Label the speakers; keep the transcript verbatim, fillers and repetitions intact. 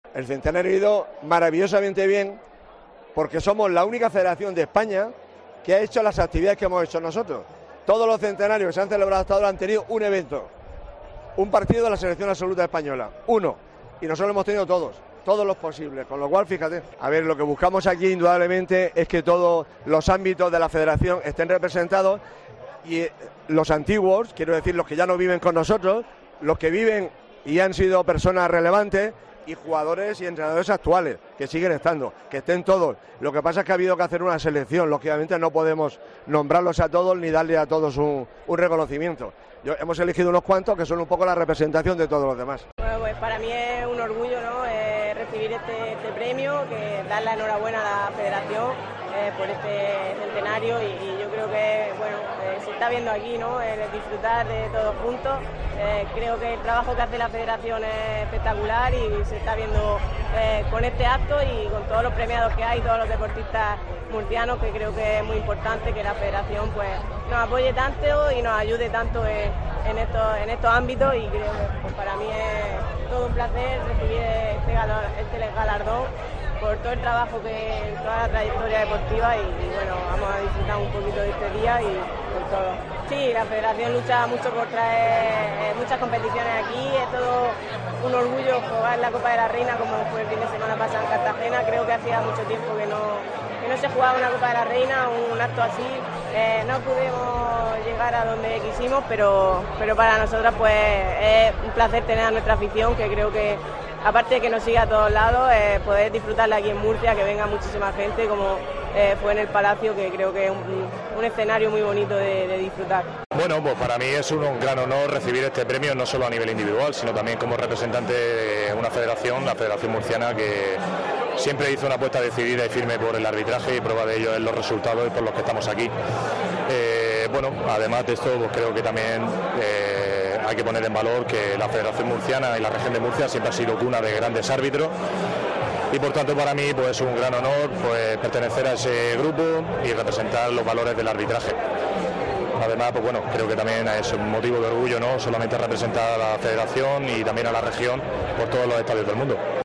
Speaker 1: El centenario ha ido maravillosamente bien porque somos la única federación de España que ha hecho las actividades que hemos hecho nosotros. Todos los centenarios que se han celebrado hasta ahora han tenido un evento, un partido de la selección absoluta española, uno, y nosotros hemos tenido todos, todos los posibles, con lo cual, fíjate, a ver, lo que buscamos aquí indudablemente es que todos los ámbitos de la federación estén representados y los antiguos, quiero decir, los que ya no viven con nosotros, los que viven y han sido personas relevantes, y jugadores y entrenadores actuales que siguen estando, que estén todos. Lo que pasa es que ha habido que hacer una selección, lógicamente no podemos nombrarlos a todos ni darle a todos un, un reconocimiento. Yo, hemos elegido unos cuantos que son un poco la representación de todos los demás.
Speaker 2: Bueno, pues para mí es un orgullo, ¿no?, eh, recibir este, este premio, que dar la enhorabuena a la federación eh, por este centenario y, y yo creo que, bueno, eh, se está viendo aquí, ¿no?, el disfrutar de todos juntos. Eh, creo que el trabajo que hace la federación es espectacular y se está viendo eh, con este acto y con todos los premiados que hay, todos los deportistas murcianos, que creo que es muy importante que la federación pues nos apoye tanto y nos ayude tanto en, en, estos, en estos ámbitos, y creo que pues, para mí es todo un placer recibir este, galor, este galardón por todo el trabajo que, toda la trayectoria deportiva y, y bueno, vamos a disfrutar un poquito de este día y por todo. Sí, la federación lucha mucho por traer eh, muchas competiciones aquí, es todo un orgullo jugar la Copa de la Reina como fue el fin de semana pasado en Cartagena. Creo que hacía mucho tiempo que no, que no se jugaba una Copa de la Reina, un acto así. Eh, no pudimos llegar a donde quisimos, pero, pero para nosotras pues es un placer tener a nuestra afición, que creo que aparte de que nos siga a todos lados, eh, poder disfrutarla aquí en Murcia, que venga muchísima gente como eh, fue en el Palacio, que creo que es un, un escenario muy bonito de, de disfrutar.
Speaker 3: Bueno, pues para mí es un, un gran honor recibir este premio, no solo a nivel individual, sino también como representante de una federación, la Federación Murciana, que siempre hizo una apuesta decidida y firme por el arbitraje, y prueba de ello es los resultados y por los que estamos aquí. Eh, bueno, además de esto, pues creo que también eh, hay que poner en valor que la Federación Murciana y la región de Murcia siempre ha sido cuna de grandes árbitros, y por tanto para mí pues es un gran honor pues pertenecer a ese grupo y representar los valores del arbitraje. Además, pues bueno, creo que también es un motivo de orgullo, no solamente representar a la federación y también a la región por todos los estadios del mundo.